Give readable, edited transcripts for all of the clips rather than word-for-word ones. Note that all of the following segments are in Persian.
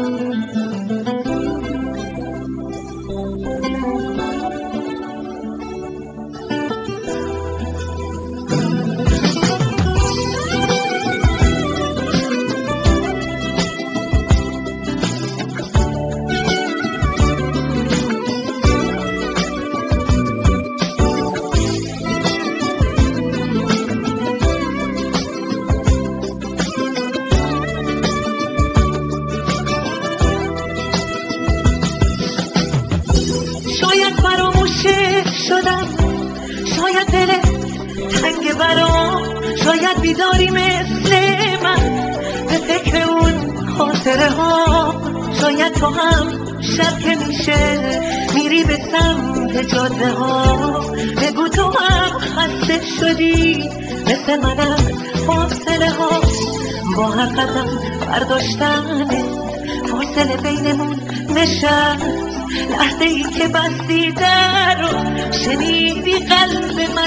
شاید فراموشه شدم، شاید دل تنگ برام، شاید بیداری مثل من به فکر اون خاطره ها. شاید تو هم شب که میشه میری به سمت جاده ها، بگو تو هم خسته شدی مثل منم فاصله ها. با هر قدم برداشتنه فاصله بینمون نشست، لحظه ای که بستی در رو شنیدی قلب من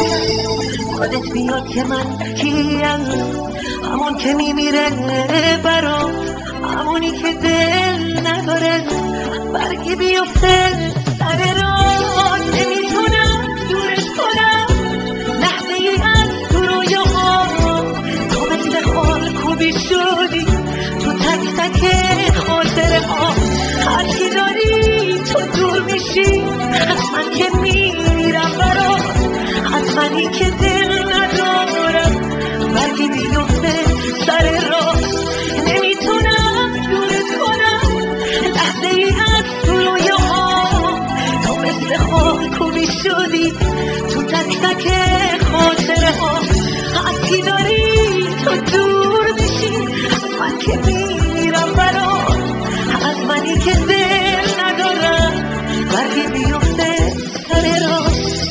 یادت بیاد که من کیم، همون که میمیره برام، همونی که دل نداره برگی بیفته سر راه. نمیتونم دورت کنم لحظه ای از تو رویاها، تو مثل خالکوبی شدی تو تک تک خاطره ها. هرچی داری تو دور میشی، حتما که میمیرم برات، حتمایی که دل ندارم برگی بیفته سر راه. نمیتونم دورت کنم لحظه ای از تو رویاها، تو مثل خالکوبی شدی تو تک تک خاطره ها. هرچی داری تو دور میشی، من که میمیرم برات، از منی که دل ندارم برگی بیفته سر راه.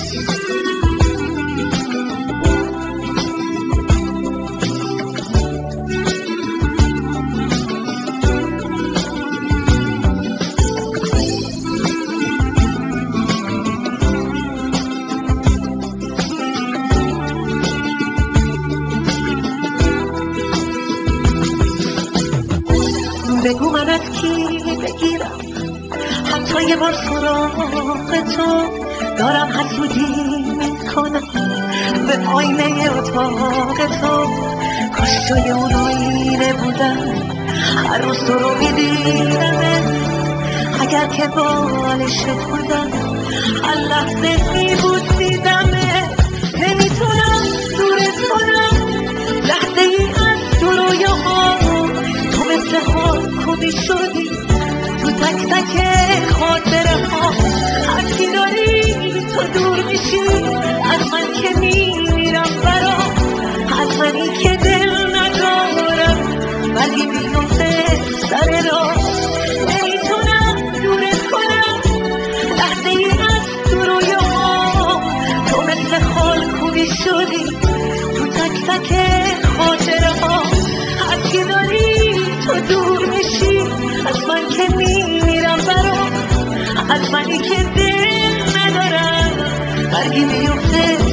بگو من از کی بگیرم حتی یه بار سراغ تو، دارم حسودی میکنم به آینه اتاق تو. کاش توی اون آینه بودم هر روز تو رو میدیدم، اگر که بالشت بودم هر لحظه میبوسیدمه. نمیتونم دورت کنم لحظه ای از تو رویاها، تو مثل خالکوبی شدی تو تک تک خاطره ها. هرچی داری تو دور میشی، از من که میمیرم برات، از منی که دل ندارم ولی بیفته سر راه. نمیتونم دورت کنم لحظه ای از تو رویاها، تو مثل خالکوبی شدی تو تک تک خاطره ها. هرچی داری تو دور میشی، از من که میمیرم برات، از منی که دل ندارم برگی بیفته